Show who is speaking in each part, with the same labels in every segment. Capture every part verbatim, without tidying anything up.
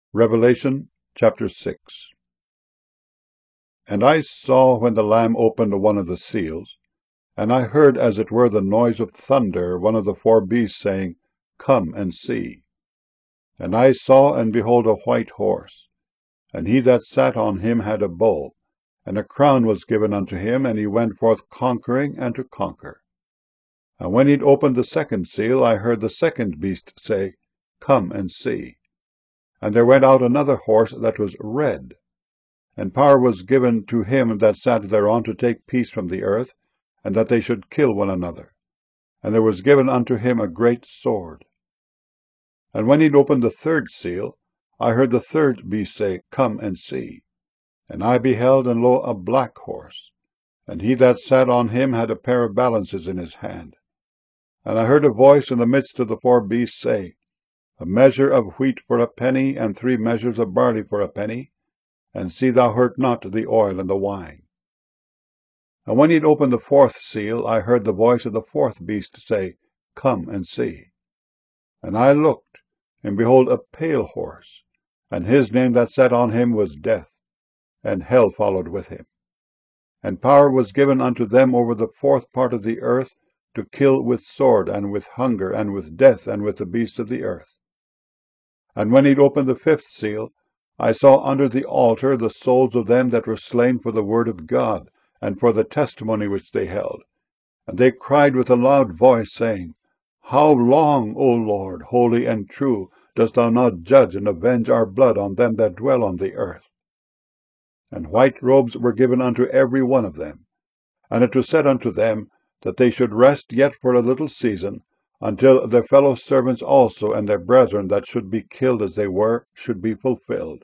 Speaker 1: Revelation chapter six. And I saw when the Lamb opened one of the seals, and I heard as it were the noise of thunder, one of the four beasts saying, Come and see. And I saw, and behold, a white horse, and he that sat on him had a bow, and a crown was given unto him, and he went forth conquering and to conquer. And when he'd opened the second seal, I heard the second beast say, Come and see. And there went out another horse that was red, and power was given to him that sat thereon to take peace from the earth, and that they should kill one another. And there was given unto him a great sword. And when he'd opened the third seal, I heard the third beast say, Come and see. And I beheld, and lo, a black horse, and he that sat on him had a pair of balances in his hand. And I heard a voice in the midst of the four beasts say, A measure of wheat for a penny, and three measures of barley for a penny, and see thou hurt not the oil and the wine. And when he had opened the fourth seal, I heard the voice of the fourth beast say, Come and see. And I looked, and behold a pale horse, and his name that sat on him was Death, and hell followed with him. And power was given unto them over the fourth part of the earth, to kill with sword, and with hunger, and with death, and with the beasts of the earth. And when he'd opened the fifth seal, I saw under the altar the souls of them that were slain for the word of God, and for the testimony which they held. And they cried with a loud voice, saying, How long, O Lord, holy and true, dost thou not judge and avenge our blood on them that dwell on the earth? And white robes were given unto every one of them. And it was said unto them, that they should rest yet for a little season, until their fellow servants also and their brethren that should be killed as they were should be fulfilled.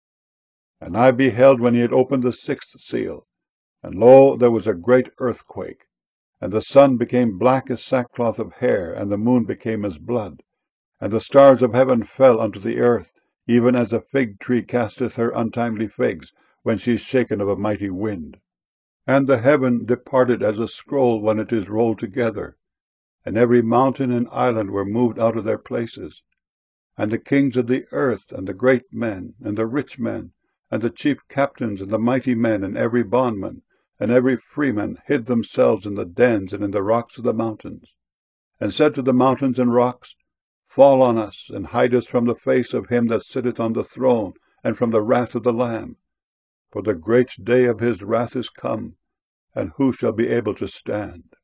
Speaker 1: And I beheld when he had opened the sixth seal, and lo, there was a great earthquake, and the sun became black as sackcloth of hair, and the moon became as blood, and the stars of heaven fell unto the earth, even as a fig tree casteth her untimely figs, when she is shaken of a mighty wind. And the heaven departed as a scroll when it is rolled together, and every mountain and island were moved out of their places. And the kings of the earth, and the great men, and the rich men, and the chief captains, and the mighty men, and every bondman, and every freeman, hid themselves in the dens and in the rocks of the mountains, and said to the mountains and rocks, Fall on us, and hide us from the face of him that sitteth on the throne, and from the wrath of the Lamb. For the great day of his wrath is come, and who shall be able to stand?